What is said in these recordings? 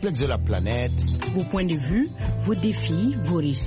multiplex de la planète. Vos points de vue, vos défis, vos récits.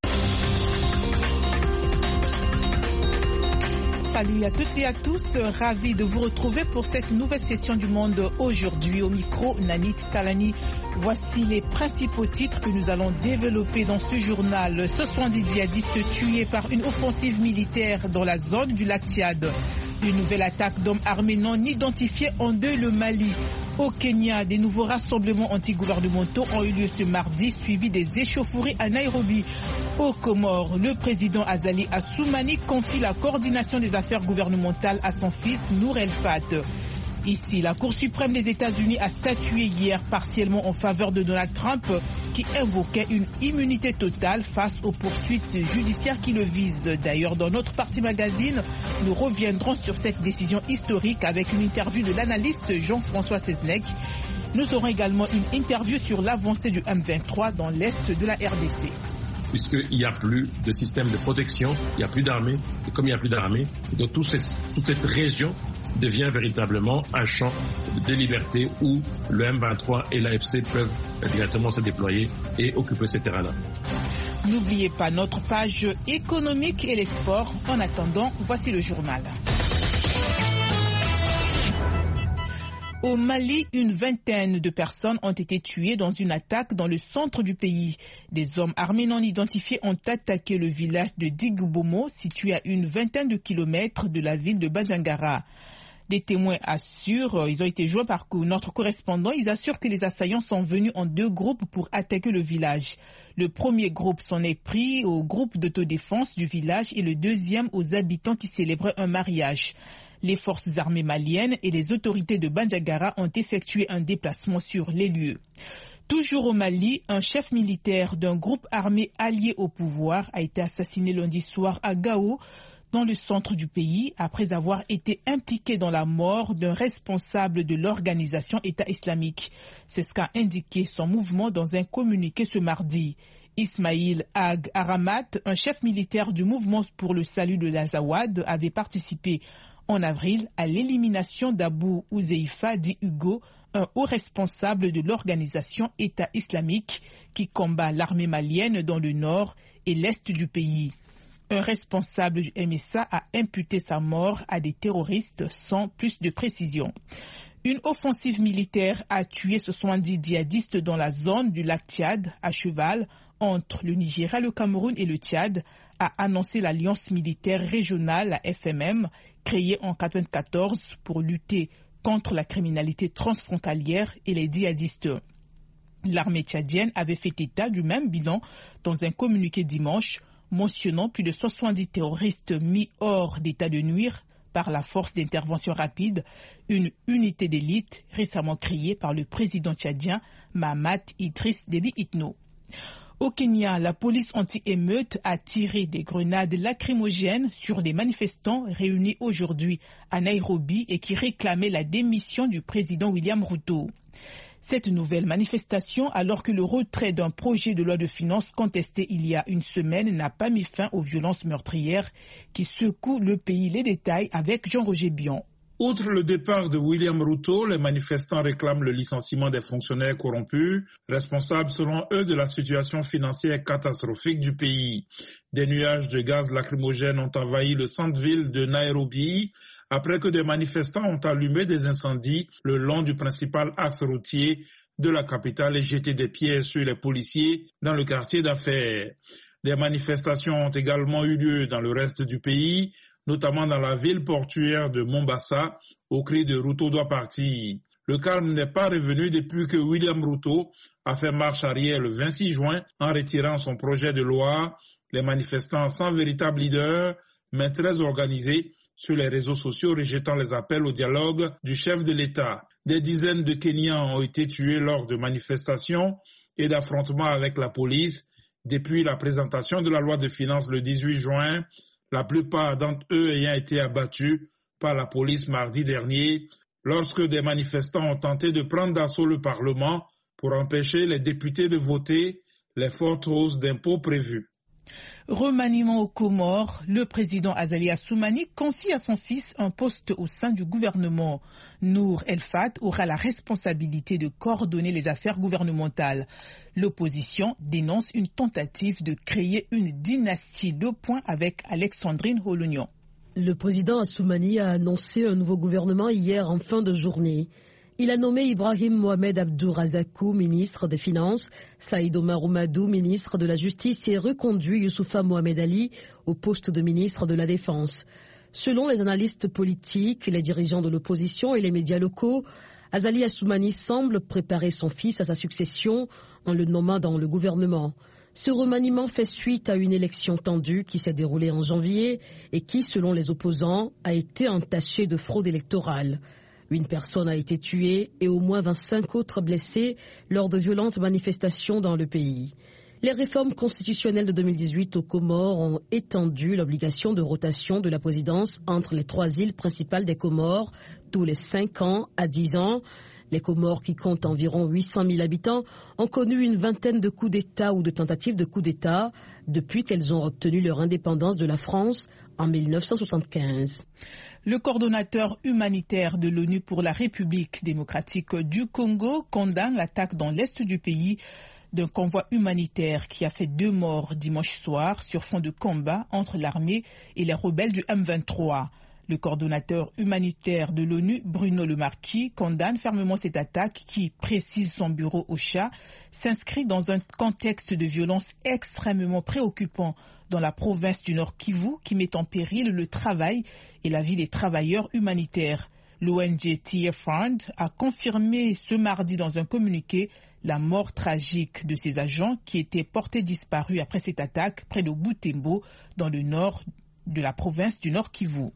Salut à toutes et à tous, ravi de vous retrouver pour cette nouvelle session du Monde aujourd'hui. Au micro, Nanit Talani. Voici les principaux titres que nous allons développer dans ce journal. 70 djihadistes tués par une offensive militaire dans la zone du lac Tchad. Une nouvelle attaque d'hommes armés non identifiés endeuille le Mali. Au Kenya, des nouveaux rassemblements antigouvernementaux ont eu lieu ce mardi, suivis des échauffourées à Nairobi. Aux Comores, le président Azali Assoumani confie la coordination des affaires gouvernementales à son fils Nour El Fat. Ici, la Cour suprême des États-Unis a statué hier partiellement en faveur de Donald Trump qui invoquait une immunité totale face aux poursuites judiciaires qui le visent. D'ailleurs, dans notre partie magazine, nous reviendrons sur cette décision historique avec une interview de l'analyste Jean-François Seznec. Nous aurons également une interview sur l'avancée du M23 dans l'est de la RDC. Puisqu'il n'y a plus de système de protection, il n'y a plus d'armée, et comme il n'y a plus d'armée, donc toute cette région devient véritablement un champ de liberté où le M23 et l'AFC peuvent directement se déployer et occuper ces terrains-là. N'oubliez pas notre page économique et les sports. En attendant, voici le journal. Au Mali, une vingtaine de personnes ont été tuées dans une attaque dans le centre du pays. Des hommes armés non identifiés ont attaqué le village de Digbomo, situé à une vingtaine de kilomètres de la ville de Bandiagara. Des témoins assurent, ils ont été joints par notre correspondant, ils assurent que les assaillants sont venus en deux groupes pour attaquer le village. Le premier groupe s'en est pris au groupe d'autodéfense du village et le deuxième aux habitants qui célébraient un mariage. Les forces armées maliennes et les autorités de Bandiagara ont effectué un déplacement sur les lieux. Toujours au Mali, un chef militaire d'un groupe armé allié au pouvoir a été assassiné lundi soir à Gao, dans le centre du pays, après avoir été impliqué dans la mort d'un responsable de l'organisation État islamique. C'est ce qu'a indiqué son mouvement dans un communiqué ce mardi. Ismail Ag Aramat, un chef militaire du mouvement pour le salut de l'Azawad, avait participé en avril à l'élimination d'Abou Ouzeifa dit Hugo, un haut responsable de l'organisation État islamique qui combat l'armée malienne dans le nord et l'est du pays. Un responsable du MSA a imputé sa mort à des terroristes sans plus de précision. Une offensive militaire a tué 70 djihadistes dans la zone du lac Tchad, à cheval, entre le Nigeria, le Cameroun et le Tchad, a annoncé l'Alliance militaire régionale, la FMM, créée en 1994 pour lutter contre la criminalité transfrontalière et les djihadistes. L'armée tchadienne avait fait état du même bilan dans un communiqué dimanche, mentionnant plus de 70 terroristes mis hors d'état de nuire par la force d'intervention rapide, une unité d'élite récemment créée par le président tchadien Mahamat Idriss Déby Itno. Au Kenya, la police anti-émeute a tiré des grenades lacrymogènes sur des manifestants réunis aujourd'hui à Nairobi et qui réclamaient la démission du président William Ruto. Cette nouvelle manifestation, alors que le retrait d'un projet de loi de finances contesté il y a une semaine n'a pas mis fin aux violences meurtrières qui secouent le pays. Les détails avec Jean-Roger Bion. Outre le départ de William Ruto, les manifestants réclament le licenciement des fonctionnaires corrompus, responsables selon eux de la situation financière catastrophique du pays. Des nuages de gaz lacrymogènes ont envahi le centre-ville de Nairobi, après que des manifestants ont allumé des incendies le long du principal axe routier de la capitale et jeté des pierres sur les policiers dans le quartier d'affaires. Des manifestations ont également eu lieu dans le reste du pays, notamment dans la ville portuaire de Mombasa, au cri de Ruto doit partir. Le calme n'est pas revenu depuis que William Ruto a fait marche arrière le 26 juin en retirant son projet de loi. Les manifestants sans véritable leader, mais très organisés, sur les réseaux sociaux rejetant les appels au dialogue du chef de l'État. Des dizaines de Kenyans ont été tués lors de manifestations et d'affrontements avec la police depuis la présentation de la loi de finances le 18 juin, la plupart d'entre eux ayant été abattus par la police mardi dernier lorsque des manifestants ont tenté de prendre d'assaut le Parlement pour empêcher les députés de voter les fortes hausses d'impôts prévues. Remaniement aux Comores, le président Azali Assoumani confie à son fils un poste au sein du gouvernement. Nour El Fat aura la responsabilité de coordonner les affaires gouvernementales. L'opposition dénonce une tentative de créer une dynastie de points avec Alexandrine Holognan. Le président Assoumani a annoncé un nouveau gouvernement hier en fin de journée. Il a nommé Ibrahim Mohamed Abdourazakou, ministre des Finances, Saïd Omar Oumadou, ministre de la Justice et reconduit Youssoufa Mohamed Ali au poste de ministre de la Défense. Selon les analystes politiques, les dirigeants de l'opposition et les médias locaux, Azali Assoumani semble préparer son fils à sa succession en le nommant dans le gouvernement. Ce remaniement fait suite à une élection tendue qui s'est déroulée en janvier et qui, selon les opposants, a été entachée de fraude électorale. Une personne a été tuée et au moins 25 autres blessés lors de violentes manifestations dans le pays. Les réformes constitutionnelles de 2018 aux Comores ont étendu l'obligation de rotation de la présidence entre les 3 îles principales des Comores tous les 5 ans à 10 ans. Les Comores, qui comptent environ 800 000 habitants, ont connu une vingtaine de coups d'État ou de tentatives de coups d'État depuis qu'elles ont obtenu leur indépendance de la France en 1975. Le coordonnateur humanitaire de l'ONU pour la République démocratique du Congo condamne l'attaque dans l'est du pays d'un convoi humanitaire qui a fait 2 morts dimanche soir sur fond de combat entre l'armée et les rebelles du M23. Le coordonnateur humanitaire de l'ONU, Bruno Le Marquis, condamne fermement cette attaque qui, précise son bureau OCHA, s'inscrit dans un contexte de violence extrêmement préoccupant dans la province du Nord Kivu qui met en péril le travail et la vie des travailleurs humanitaires. L'ONG Tear Fund a confirmé ce mardi dans un communiqué la mort tragique de ses agents qui étaient portés disparus après cette attaque près de Butembo dans le nord de la province du Nord Kivu.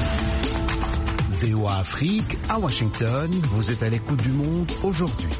VOA Afrique, à Washington, vous êtes à l'écoute du monde aujourd'hui.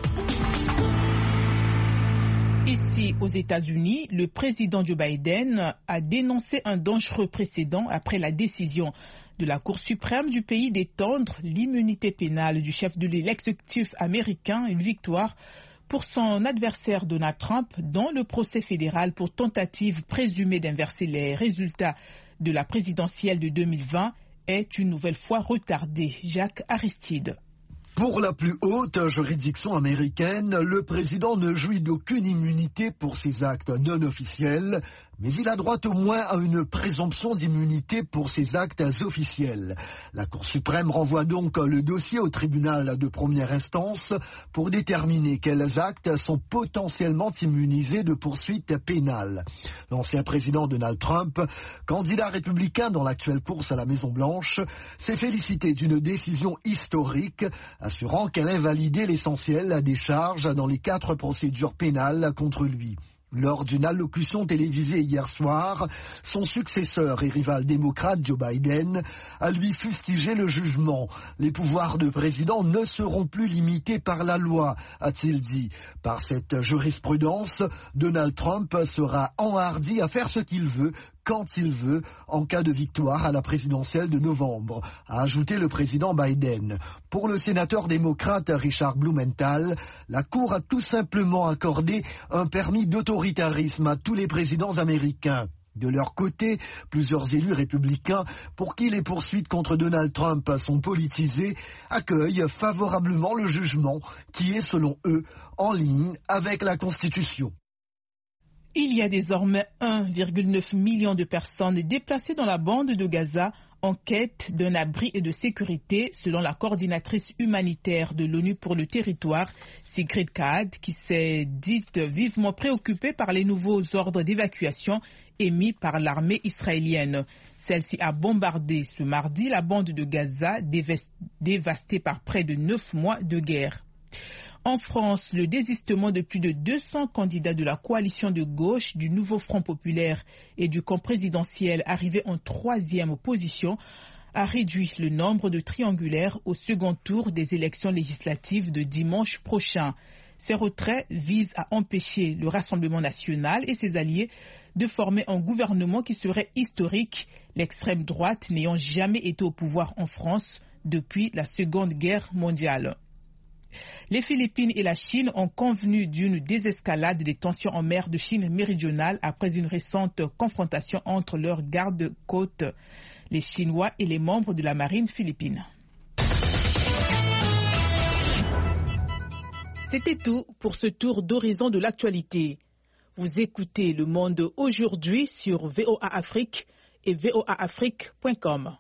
Ici, aux États-Unis, le président Joe Biden a dénoncé un dangereux précédent après la décision de la Cour suprême du pays d'étendre l'immunité pénale du chef de l'exécutif américain, une victoire pour son adversaire Donald Trump dans le procès fédéral pour tentative présumée d'inverser les résultats de la présidentielle de 2020 est une nouvelle fois retardée. Jacques Aristide. Pour la plus haute juridiction américaine, le président ne jouit d'aucune immunité pour ses actes non officiels, mais il a droit au moins à une présomption d'immunité pour ses actes officiels. La Cour suprême renvoie donc le dossier au tribunal de première instance pour déterminer quels actes sont potentiellement immunisés de poursuites pénales. L'ancien président Donald Trump, candidat républicain dans l'actuelle course à la Maison-Blanche, s'est félicité d'une décision historique, assurant qu'elle invalidait l'essentiel des charges dans les 4 procédures pénales contre lui. Lors d'une allocution télévisée hier soir, son successeur et rival démocrate Joe Biden a lui fustigé le jugement. Les pouvoirs de président ne seront plus limités par la loi, a-t-il dit. Par cette jurisprudence, Donald Trump sera enhardi à faire ce qu'il veut, quand il veut, en cas de victoire à la présidentielle de novembre, a ajouté le président Biden. Pour le sénateur démocrate Richard Blumenthal, la Cour a tout simplement accordé un permis d'autoritarisme à tous les présidents américains. De leur côté, plusieurs élus républicains, pour qui les poursuites contre Donald Trump sont politisées, accueillent favorablement le jugement qui est, selon eux, en ligne avec la Constitution. Il y a désormais 1,9 million de personnes déplacées dans la bande de Gaza en quête d'un abri et de sécurité, selon la coordinatrice humanitaire de l'ONU pour le territoire, Sigrid Kaag, qui s'est dite vivement préoccupée par les nouveaux ordres d'évacuation émis par l'armée israélienne. Celle-ci a bombardé ce mardi la bande de Gaza, dévastée par près de 9 mois de guerre. En France, le désistement de plus de 200 candidats de la coalition de gauche, du Nouveau Front populaire et du camp présidentiel arrivés en 3e position a réduit le nombre de triangulaires au second tour des élections législatives de dimanche prochain. Ces retraits visent à empêcher le Rassemblement national et ses alliés de former un gouvernement qui serait historique, l'extrême droite n'ayant jamais été au pouvoir en France depuis la Seconde Guerre mondiale. Les Philippines et la Chine ont convenu d'une désescalade des tensions en mer de Chine méridionale après une récente confrontation entre leurs gardes-côtes, les Chinois et les membres de la marine philippine. C'était tout pour ce tour d'horizon de l'actualité. Vous écoutez Le Monde aujourd'hui sur VOA Afrique et voaafrique.com.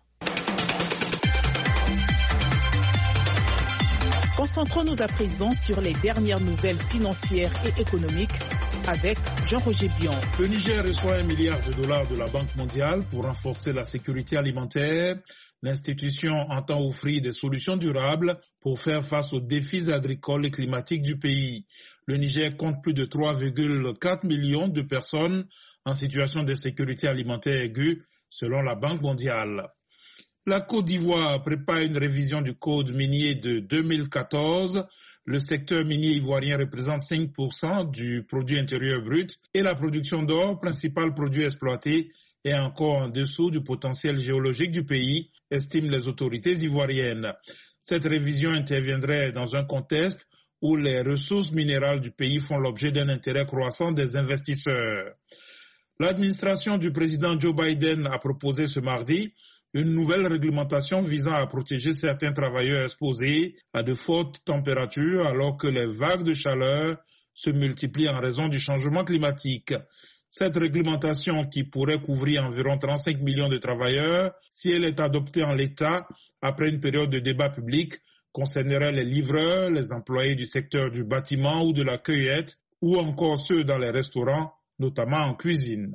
Concentrons-nous à présent sur les dernières nouvelles financières et économiques avec Jean-Roger Bion. Le Niger reçoit $1 milliard de la Banque mondiale pour renforcer la sécurité alimentaire. L'institution entend offrir des solutions durables pour faire face aux défis agricoles et climatiques du pays. Le Niger compte plus de 3,4 millions de personnes en situation d'insécurité alimentaire aiguë, selon la Banque mondiale. La Côte d'Ivoire prépare une révision du code minier de 2014. Le secteur minier ivoirien représente 5% du produit intérieur brut et la production d'or, principal produit exploité, est encore en dessous du potentiel géologique du pays, estiment les autorités ivoiriennes. Cette révision interviendrait dans un contexte où les ressources minérales du pays font l'objet d'un intérêt croissant des investisseurs. L'administration du président Joe Biden a proposé ce mardi une nouvelle réglementation visant à protéger certains travailleurs exposés à de fortes températures alors que les vagues de chaleur se multiplient en raison du changement climatique. Cette réglementation, qui pourrait couvrir environ 35 millions de travailleurs, si elle est adoptée en l'état après une période de débat public, concernerait les livreurs, les employés du secteur du bâtiment ou de la cueillette, ou encore ceux dans les restaurants, notamment en cuisine.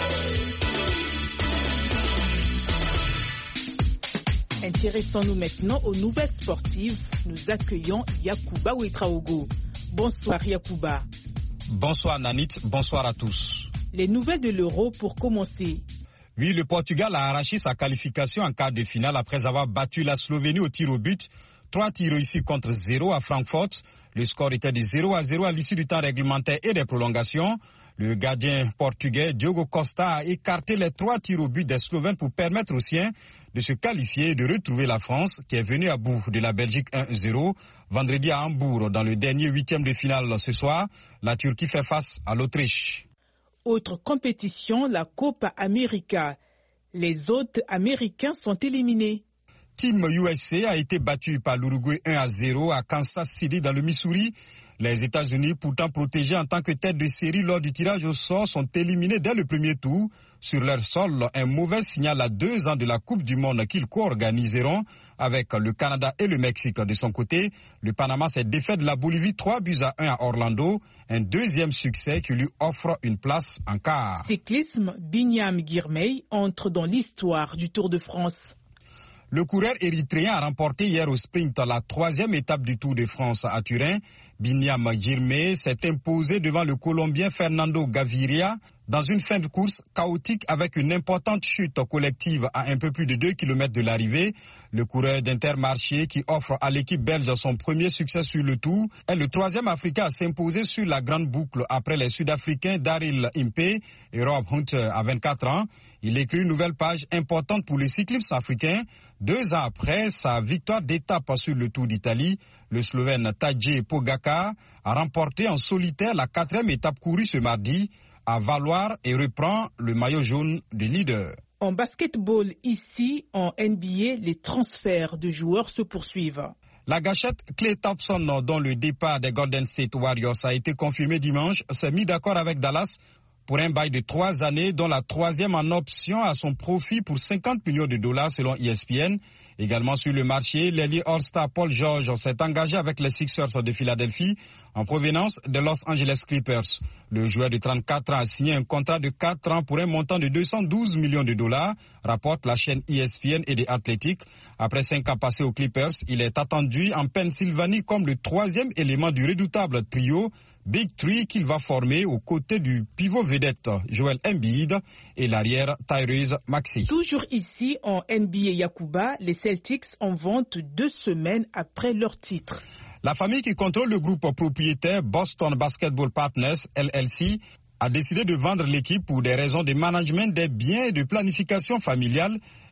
Intéressons-nous maintenant aux nouvelles sportives. Nous accueillons Yacouba Ouetraogo. Bonsoir Yacouba. Bonsoir Nanit, bonsoir à tous. Les nouvelles de l'Euro pour commencer. Oui, le Portugal a arraché sa qualification en quart de finale après avoir battu la Slovénie au tir au but. 3 tirs réussis contre 0 à Francfort. Le score était de 0-0 à l'issue du temps réglementaire et des prolongations. Le gardien portugais Diogo Costa a écarté les 3 tirs au but des Slovènes pour permettre aux siens de se qualifier et de retrouver la France qui est venue à bout de la Belgique 1-0. Vendredi à Hambourg, dans le dernier 8e de finale ce soir, la Turquie fait face à l'Autriche. Autre compétition, la Copa América. Les hôtes américains sont éliminés. Team USA a été battu par l'Uruguay 1-0 à Kansas City dans le Missouri. Les États-Unis, pourtant protégés en tant que tête de série lors du tirage au sort, sont éliminés dès le premier tour. Sur leur sol, un mauvais signal à 2 ans de la Coupe du Monde qu'ils co-organiseront avec le Canada et le Mexique. De son côté, le Panama s'est défait de la Bolivie 3-1 à Orlando. Un deuxième succès qui lui offre une place en quart. Cyclisme, Binyam Girmay entre dans l'histoire du Tour de France. Le coureur érythréen a remporté hier au sprint la 3e étape du Tour de France à Turin. Binyam Girmay s'est imposé devant le Colombien Fernando Gaviria dans une fin de course chaotique avec une importante chute collective à un peu plus de 2 km de l'arrivée. Le coureur d'Intermarché, qui offre à l'équipe belge son premier succès sur le Tour, est le 3e Africain à s'imposer sur la grande boucle après les Sud-Africains Daryl Impey et Rob Hunter à 24 ans. Il écrit une nouvelle page importante pour les cyclistes africains. 2 ans après sa victoire d'étape sur le Tour d'Italie, le Slovène Tadej Pogačar a remporté en solitaire la 4e étape courue ce mardi à Valoir et reprend le maillot jaune de leader. En basketball, ici, en NBA, les transferts de joueurs se poursuivent. La gâchette Klay Thompson, dont le départ des Golden State Warriors a été confirmé dimanche, s'est mis d'accord avec Dallas pour un bail de 3 années, dont la 3e en option à son profit pour $50 millions selon ESPN. Également sur le marché, l'ailier All-Star Paul George s'est engagé avec les Sixers de Philadelphie en provenance des Los Angeles Clippers. Le joueur de 34 ans a signé un contrat de 4 ans pour un montant de $212 millions, rapporte la chaîne ESPN et The Athletic. Après 5 ans passés aux Clippers, il est attendu en Pennsylvanie comme le 3e élément du redoutable trio Big Three qu'il va former aux côtés du pivot vedette Joel Embiid et l'arrière Tyrese Maxey. Toujours ici en NBA Yacouba, les Celtics en vente 2 semaines après leur titre. La famille qui contrôle le groupe propriétaire Boston Basketball Partners, LLC, a décidé de vendre l'équipe pour des raisons de management des biens et de planification familiale.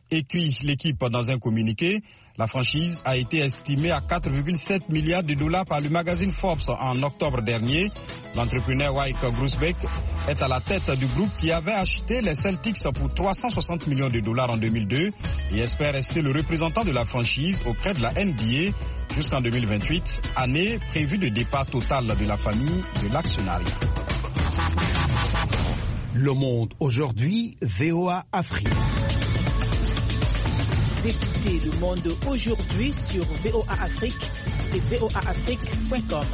Écrit l'équipe dans un communiqué. La franchise a été estimée à 4,7 milliards de dollars par le magazine Forbes en octobre dernier. L'entrepreneur Wyke Grousbeck est à la tête du groupe qui avait acheté les Celtics pour 360 millions de dollars en 2002 et espère rester le représentant de la franchise auprès de la NBA jusqu'en 2028, année prévue de départ total de la famille de l'actionnariat. Le Monde aujourd'hui, VOA Afrique. Écoutez Le Monde aujourd'hui sur VOA Afrique et voaafrique.com.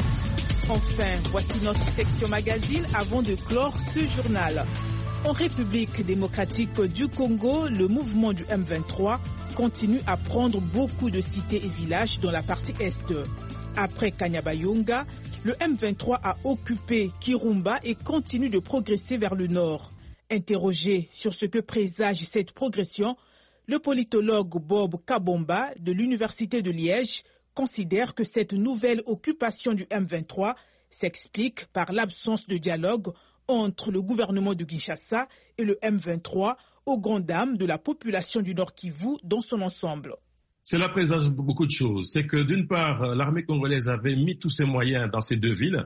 Enfin, voici notre section magazine avant de clore ce journal. En République démocratique du Congo, le mouvement du M23 continue à prendre beaucoup de cités et villages dans la partie est. Après Kanyabayonga, le M23 a occupé Kirumba et continue de progresser vers le nord. Interrogé sur ce que présage cette progression, le politologue Bob Kabomba de l'Université de Liège considère que cette nouvelle occupation du M23 s'explique par l'absence de dialogue entre le gouvernement de Kinshasa et le M23 aux grandes dames de la population du Nord Kivu dans son ensemble. Cela présage beaucoup de choses. C'est que d'une part, l'armée congolaise avait mis tous ses moyens dans ces deux villes,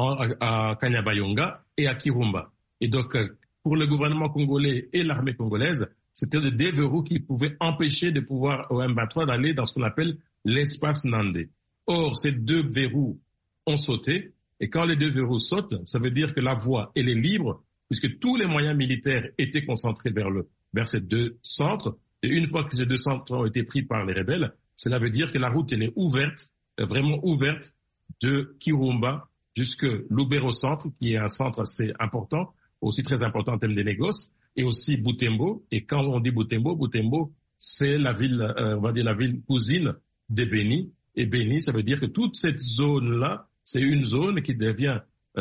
à Kanyabayonga et à Kirumba. Et donc, pour le gouvernement congolais et l'armée congolaise, c'était des verrous qui pouvaient empêcher de pouvoir au M23 d'aller dans ce qu'on appelle l'espace Nandé. Or, ces deux verrous ont sauté, et quand les deux verrous sautent, ça veut dire que la voie, elle est libre, puisque tous les moyens militaires étaient concentrés vers ces deux centres, et une fois que ces deux centres ont été pris par les rebelles, cela veut dire que la route, elle est ouverte, vraiment ouverte, de Kirumba jusque Lubero Centre, qui est un centre assez important, aussi très important en termes de négoces, et aussi Butembo. Et quand on dit Butembo, c'est la ville, on va dire la ville cousine de Beni. Et Beni, ça veut dire que toute cette zone-là, c'est une zone qui devient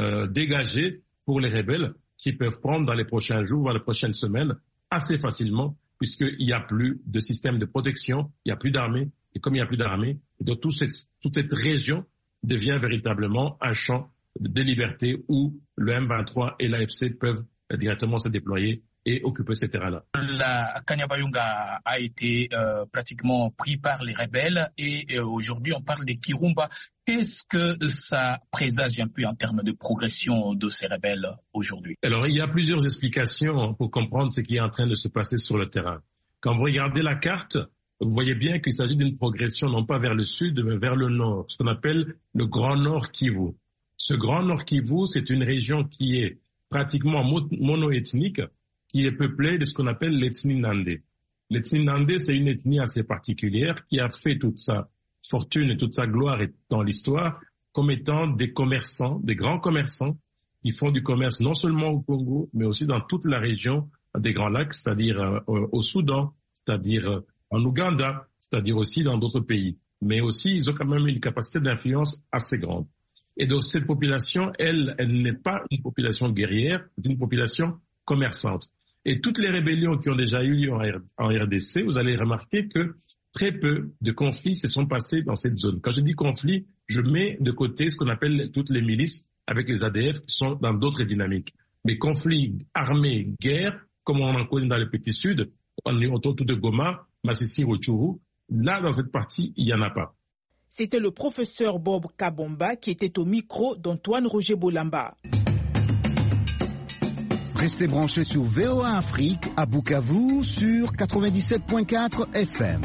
dégagée pour les rebelles qui peuvent prendre dans les prochains jours, dans les prochaines semaines, assez facilement, puisqu'il n'y a plus de système de protection, il n'y a plus d'armée. Et comme il n'y a plus d'armée, donc toute cette région devient véritablement un champ de liberté où le M23 et l'AFC peuvent directement se déployer et occuper ces terrains-là. La Kanyabayonga a été pratiquement pris par les rebelles et aujourd'hui on parle de Kirumba. Qu'est-ce que ça présage un peu en termes de progression de ces rebelles aujourd'hui? Alors il y a plusieurs explications pour comprendre ce qui est en train de se passer sur le terrain. Quand vous regardez la carte, vous voyez bien qu'il s'agit d'une progression non pas vers le sud mais vers le nord, ce qu'on appelle le Grand Nord Kivu. Ce Grand Nord Kivu, c'est une région qui est pratiquement monoethnique, qui est peuplée de ce qu'on appelle l'ethnie Nandé. L'ethnie Nandé, c'est une ethnie assez particulière qui a fait toute sa fortune et toute sa gloire dans l'histoire comme étant des commerçants, des grands commerçants qui font du commerce non seulement au Congo, mais aussi dans toute la région des Grands Lacs, c'est-à-dire au Soudan, c'est-à-dire en Ouganda, c'est-à-dire aussi dans d'autres pays. Mais aussi, ils ont quand même une capacité d'influence assez grande. Et donc, cette population, elle n'est pas une population guerrière, c'est une population commerçante. Et toutes les rébellions qui ont déjà eu lieu en RDC, vous allez remarquer que très peu de conflits se sont passés dans cette zone. Quand je dis conflit, je mets de côté ce qu'on appelle toutes les milices avec les ADF qui sont dans d'autres dynamiques. Mais conflits armés, guerre, comme on en connaît dans le Petit Sud, autour de Goma, Masisi, Rutshuru, là, dans cette partie, il n'y en a pas. C'était le professeur Bob Kabomba qui était au micro d'Antoine Roger Bolamba. Restez branchés sur VOA Afrique à Bukavu sur 97.4 FM.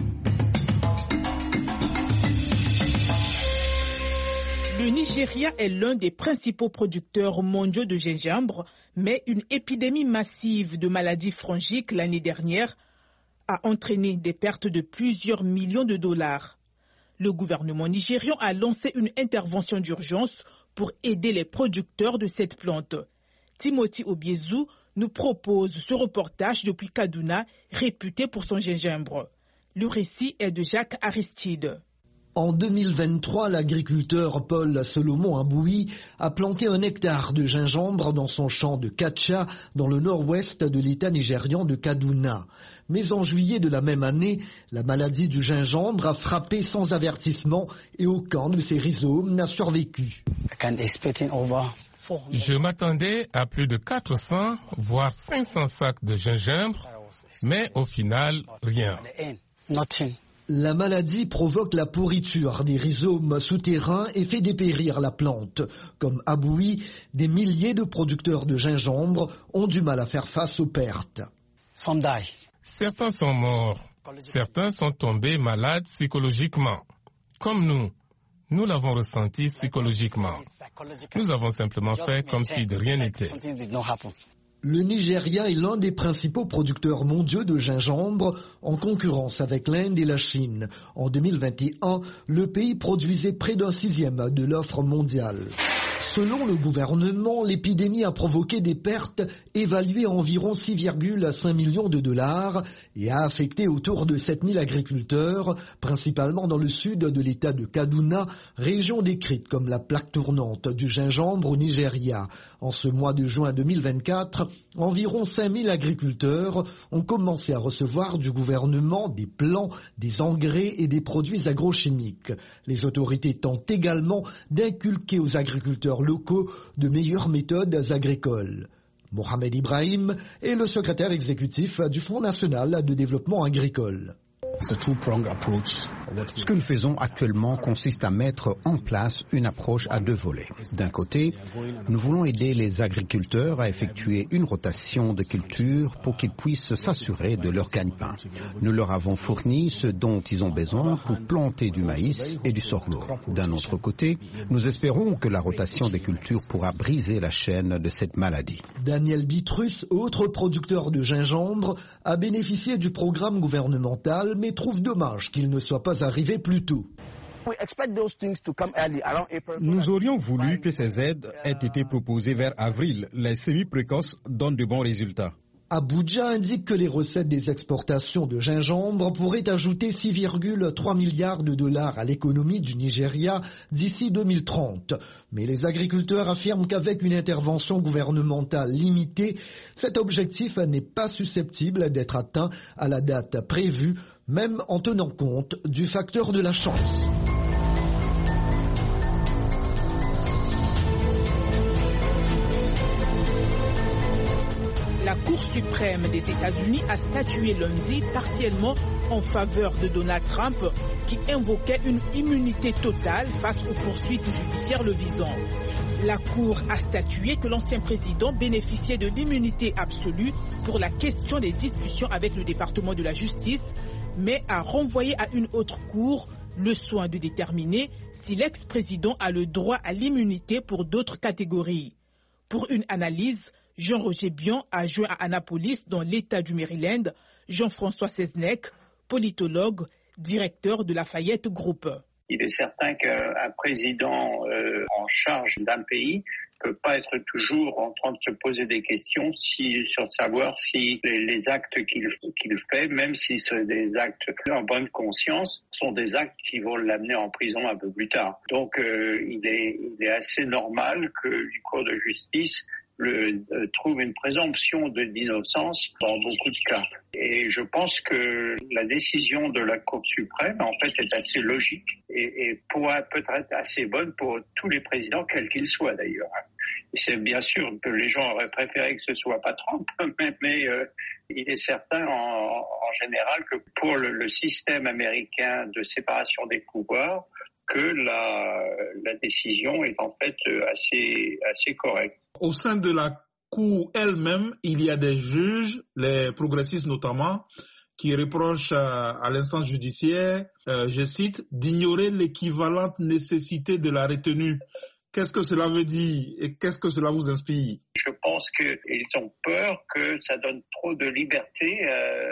Le Nigeria est l'un des principaux producteurs mondiaux de gingembre, mais une épidémie massive de maladies fongiques l'année dernière a entraîné des pertes de plusieurs millions de dollars. Le gouvernement nigérian a lancé une intervention d'urgence pour aider les producteurs de cette plante. Timothy Obiezu nous propose ce reportage depuis Kaduna, réputé pour son gingembre. Le récit est de Jacques Aristide. En 2023, l'agriculteur Paul Solomon Abouhi a planté 1 hectare de gingembre dans son champ de Kacha, dans le nord-ouest de l'état nigérian de Kaduna. Mais en juillet de la même année, la maladie du gingembre a frappé sans avertissement et aucun de ses rhizomes n'a survécu. Je m'attendais à plus de 400, voire 500 sacs de gingembre, Mais au final, rien. La maladie provoque la pourriture des rhizomes souterrains et fait dépérir la plante. Comme à Bouy, des milliers de producteurs de gingembre ont du mal à faire face aux pertes. Certains sont morts. Certains sont tombés malades psychologiquement. Comme nous l'avons ressenti psychologiquement. Nous avons simplement fait comme si de rien n'était. Le Nigeria est l'un des principaux producteurs mondiaux de gingembre, en concurrence avec l'Inde et la Chine. En 2021, le pays produisait près d'un 1/6 de l'offre mondiale. Selon le gouvernement, l'épidémie a provoqué des pertes évaluées à environ 6,5 millions de dollars et a affecté autour de 7000 agriculteurs, principalement dans le sud de l'état de Kaduna, région décrite comme la plaque tournante du gingembre au Nigeria. En ce mois de juin 2024, environ 5000 agriculteurs ont commencé à recevoir du gouvernement des plants, des engrais et des produits agrochimiques. Les autorités tentent également d'inculquer aux agriculteurs locaux de meilleures méthodes agricoles. Mohamed Ibrahim est le secrétaire exécutif du Fonds national de développement agricole. Ce que nous faisons actuellement consiste à mettre en place une approche à deux volets. D'un côté, nous voulons aider les agriculteurs à effectuer une rotation de cultures pour qu'ils puissent s'assurer de leur gagne-pain. Nous leur avons fourni ce dont ils ont besoin pour planter du maïs et du sorgho. D'un autre côté, nous espérons que la rotation des cultures pourra briser la chaîne de cette maladie. Daniel Bitrus, autre producteur de gingembre, a bénéficié du programme gouvernemental, mais trouve dommage qu'il ne soit pas arrivé plus tôt. Nous aurions voulu que ces aides aient été proposées vers avril. Les semis précoces donnent de bons résultats. Abuja indique que les recettes des exportations de gingembre pourraient ajouter 6,3 milliards de dollars à l'économie du Nigeria d'ici 2030. Mais les agriculteurs affirment qu'avec une intervention gouvernementale limitée, cet objectif n'est pas susceptible d'être atteint à la date prévue, même en tenant compte du facteur de la chance. La Cour suprême des États-Unis a statué lundi partiellement en faveur de Donald Trump qui invoquait une immunité totale face aux poursuites judiciaires le visant. La Cour a statué que l'ancien président bénéficiait de l'immunité absolue pour la question des discussions avec le département de la justice, mais a renvoyé à une autre cour le soin de déterminer si l'ex-président a le droit à l'immunité pour d'autres catégories. Pour une analyse, Jean-Roger Bion a joint à Annapolis, dans l'État du Maryland, Jean-François Seznec, politologue, directeur de Lafayette Group. Il est certain qu'un président en charge d'un pays ne peut pas être toujours en train de se poser des questions sur savoir si les actes qu'il fait, même si c'est des actes en bonne conscience, sont des actes qui vont l'amener en prison un peu plus tard. Donc il est assez normal que une cour de justice trouve une présomption d'innocence dans beaucoup de cas. Et je pense que la décision de la Cour suprême, en fait, est assez logique et peut-être assez bonne pour tous les présidents, quels qu'ils soient d'ailleurs. C'est bien sûr que les gens auraient préféré que ce soit pas Trump, mais il est certain en général que pour le système américain de séparation des pouvoirs, que la décision est en fait assez correcte. Au sein de la Cour elle-même, il y a des juges, les progressistes notamment, qui reprochent à l'instance judiciaire, je cite, d'ignorer l'équivalente nécessité de la retenue. Qu'est-ce que cela veut dire et qu'est-ce que cela vous inspire? Je pense qu'ils ont peur que ça donne trop de liberté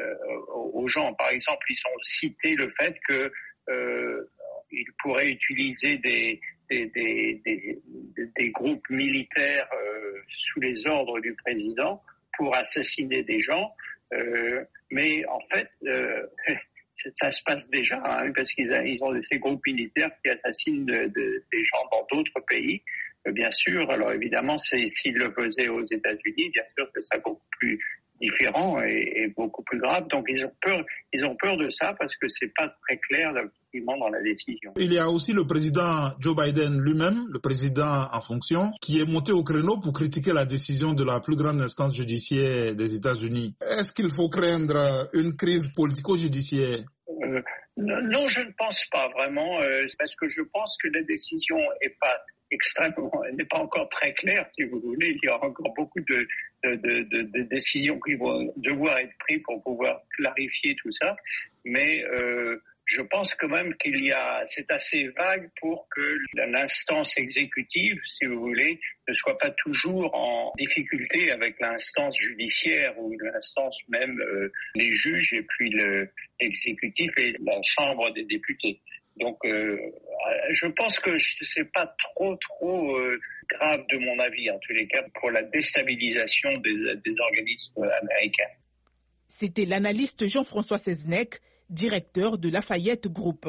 aux gens. Par exemple, ils ont cité le fait que ils pourraient utiliser des groupes militaires sous les ordres du président pour assassiner des gens. Mais en fait, ça se passe déjà, parce qu'ils ont ces groupes militaires qui assassinent des gens dans d'autres pays. Bien sûr, alors évidemment, s'ils le faisaient aux États-Unis, bien sûr que ça a beaucoup plus différent et beaucoup plus grave. Donc ils ont peur de ça parce que c'est pas très clair effectivement dans la décision. Il y a aussi le président Joe Biden lui-même, le président en fonction, qui est monté au créneau pour critiquer la décision de la plus grande instance judiciaire des États-Unis. Est-ce qu'il faut craindre une crise politico-judiciaire? Non, je ne pense pas vraiment, parce que je pense que la décision n'est pas elle n'est pas encore très claire, si vous voulez. Il y a encore beaucoup de décisions qui vont devoir être prises pour pouvoir clarifier tout ça. Mais je pense quand même c'est assez vague pour que l'instance exécutive, si vous voulez, ne soit pas toujours en difficulté avec l'instance judiciaire ou l'instance même les juges et puis l'exécutif et la Chambre des députés. Donc, je pense que c'est pas trop grave de mon avis, en tous les cas, pour la déstabilisation des organismes américains. C'était l'analyste Jean-François Seznec, directeur de Lafayette Group.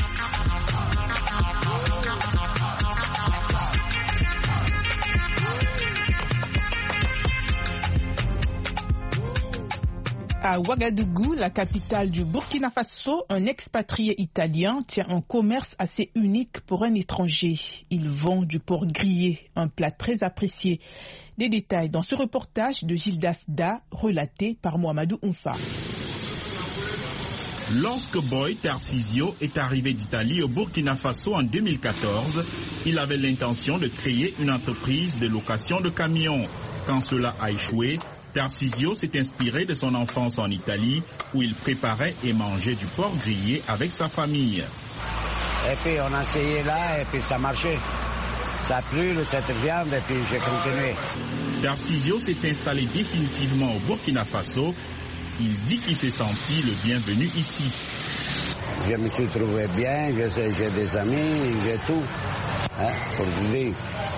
À Ouagadougou, la capitale du Burkina Faso, un expatrié italien tient un commerce assez unique pour un étranger. Il vend du porc grillé, un plat très apprécié. Des détails dans ce reportage de Gildas Da, relaté par Mohamedou Oumfa. Lorsque Boy Tarcisio est arrivé d'Italie au Burkina Faso en 2014, il avait l'intention de créer une entreprise de location de camions. Quand cela a échoué, Tarcisio s'est inspiré de son enfance en Italie où il préparait et mangeait du porc grillé avec sa famille. Et puis on a essayé là et puis ça marchait. Ça a plu cette viande et puis j'ai continué. Tarcisio s'est installé définitivement au Burkina Faso. Il dit qu'il s'est senti le bienvenu ici. Je me suis trouvé bien, j'ai des amis, j'ai tout. Pour vous dire.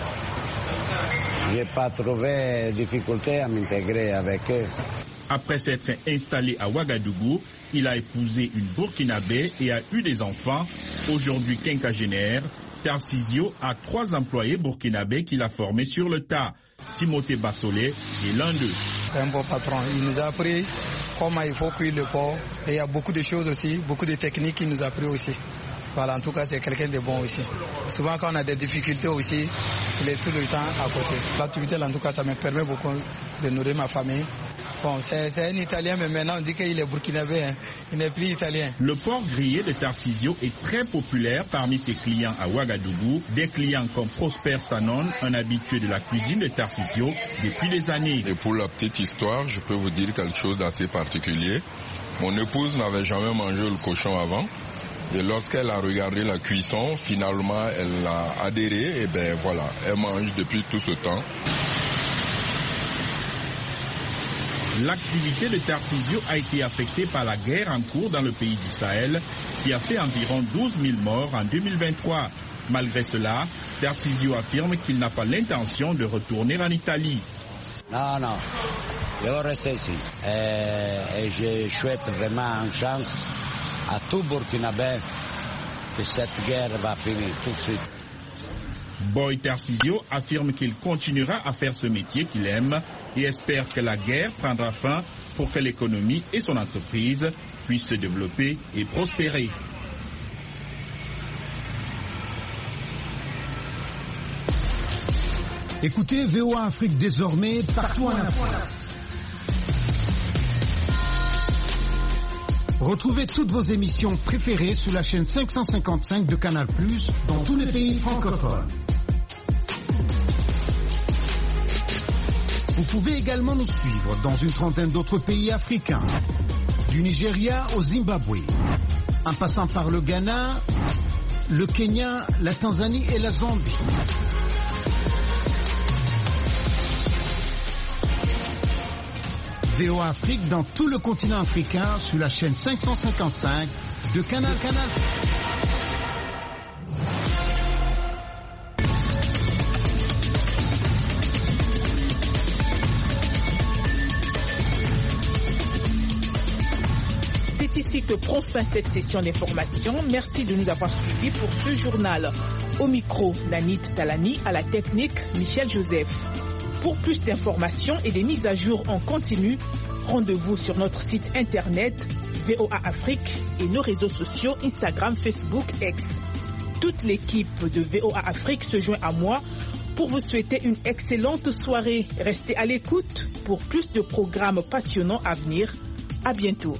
Je n'ai pas trouvé de difficulté à m'intégrer avec eux. Après s'être installé à Ouagadougou, il a épousé une Burkinabé et a eu des enfants. Aujourd'hui quinquagénaire, Tarcisio a 3 employés burkinabés qu'il a formés sur le tas. Timothée Bassolé est l'un d'eux. Un bon patron, il nous a appris comment il faut cuire le porc. Et il y a beaucoup de choses aussi, beaucoup de techniques qu'il nous a appris aussi. Voilà, en tout cas, c'est quelqu'un de bon aussi. Souvent, quand on a des difficultés aussi, il est tout le temps à côté. L'activité, en tout cas, ça me permet beaucoup de nourrir ma famille. Bon, c'est un Italien, mais maintenant, on dit qu'il est burkinabé, hein. Il n'est plus italien. Le porc grillé de Tarcisio est très populaire parmi ses clients à Ouagadougou. Des clients comme Prosper Sanon, un habitué de la cuisine de Tarcisio depuis des années. Et pour la petite histoire, je peux vous dire quelque chose d'assez particulier. Mon épouse n'avait jamais mangé le cochon avant. Et lorsqu'elle a regardé la cuisson, finalement, elle a adhéré. Et ben voilà, elle mange depuis tout ce temps. L'activité de Tarcisio a été affectée par la guerre en cours dans le pays du Sahel, qui a fait environ 12 000 morts en 2023. Malgré cela, Tarcisio affirme qu'il n'a pas l'intention de retourner en Italie. Non, je vais rester ici. Et je souhaite vraiment une chance à tout Burkinabé que cette guerre va finir tout de suite. Boy Tarcisio affirme qu'il continuera à faire ce métier qu'il aime et espère que la guerre prendra fin pour que l'économie et son entreprise puissent se développer et prospérer. Écoutez VOA Afrique désormais partout en Afrique. Retrouvez toutes vos émissions préférées sur la chaîne 555 de Canal+, dans tous les pays francophones. Vous pouvez également nous suivre dans une trentaine d'autres pays africains, du Nigeria au Zimbabwe, en passant par le Ghana, le Kenya, la Tanzanie et la Zambie. VOA Afrique dans tout le continent africain sur la chaîne 555 de Canal+. C'est ici que prend fin cette session d'information. Merci de nous avoir suivis pour ce journal. Au micro, Nanit Talani, à la technique, Michel Joseph. Pour plus d'informations et des mises à jour en continu, Rendez-vous sur notre site internet VOA Afrique et nos réseaux sociaux Instagram, Facebook, X. Toute l'équipe de VOA Afrique se joint à moi pour vous souhaiter une excellente soirée. Restez à l'écoute pour plus de programmes passionnants à venir. À bientôt.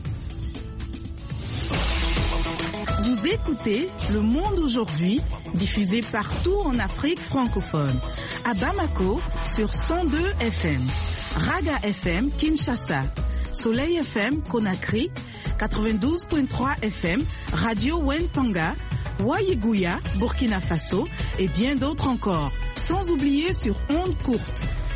Vous écoutez Le Monde aujourd'hui, diffusé partout en Afrique francophone. À Bamako, sur 102 FM. Raga FM, Kinshasa. Soleil FM, Conakry. 92.3 FM, Radio Wentanga. Waïgouya, Burkina Faso. Et bien d'autres encore. Sans oublier sur ondes courtes.